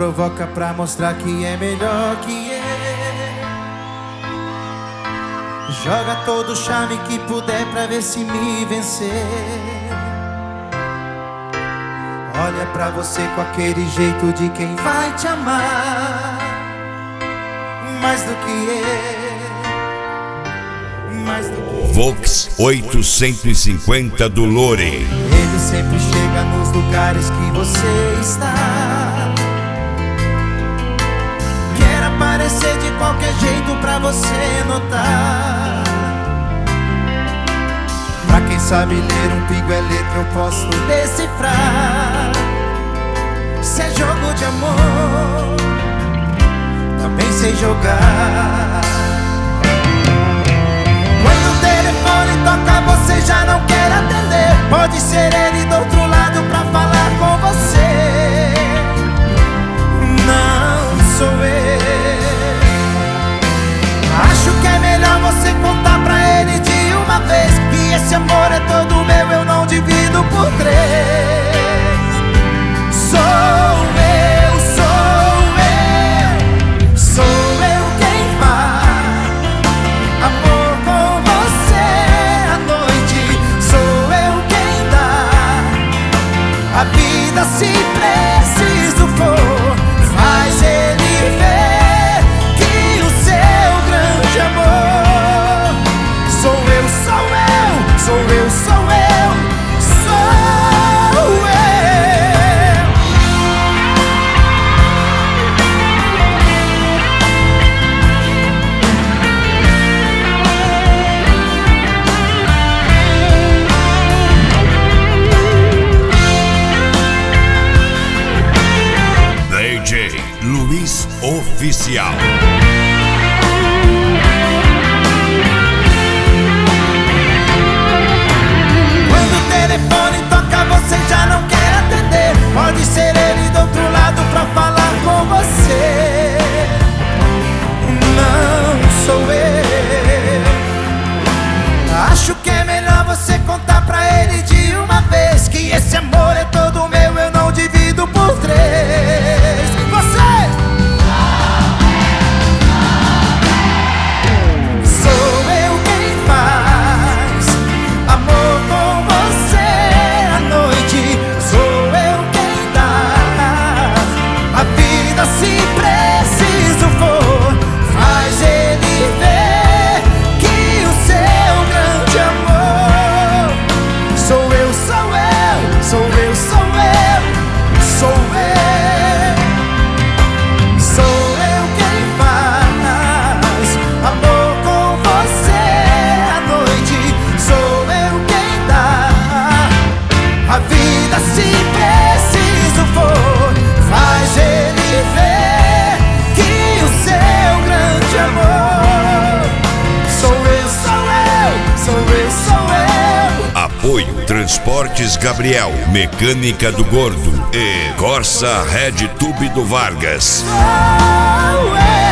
provoca pra mostrar que é melhor que eu. Joga todo o charme que puder pra ver se me vencer. Olha pra você com aquele jeito de quem vai te amar mais do que eu, mais do que Vox 850 do Lore. Ele sempre chega nos lugares que você está. Quer aparecer de qualquer jeito pra você notar. Pra quem sabe ler um pingo é letra, eu posso decifrar. Se é jogo de amor, também sei jogar. Quando o telefone toca, você já não quer atender. Pode ser ele do outro lado pra falar com você. Não sou eu. Acho que é melhor você contar pra ele de uma vez que esse amor é todo meu, eu não divido por três. Sou eu, sou eu, sou eu quem faz amor com você à noite. Sou eu quem dá a vida se preciso for. Faz ele ver que o seu grande amor sou eu, sou eu, sou eu, sou eu, sou eu. DJ Luiz Oficial. Quando o telefone toca, você já não quer atender. Pode ser ele do outro lado pra falar com você. Não sou eu. Acho que é melhor você contar pra ele de uma vez que esse amor é todo meu, eu não divido por três. Você! Sou eu quem faz amor com você à noite. Sou eu quem dá a vida se preciso for. Faz ele ver que o seu grande amor sou eu, sou eu, sou eu, sou eu, sou eu. Sou eu quem faz amor com você à noite. Sou eu quem dá a vida se preciso for. Faz ele ver que o seu grande amor sou eu, sou eu, sou eu, sou eu. Apoio Transportes Gabriel, Mecânica do Gordo e Corsa Red Tube do Vargas. Sou eu.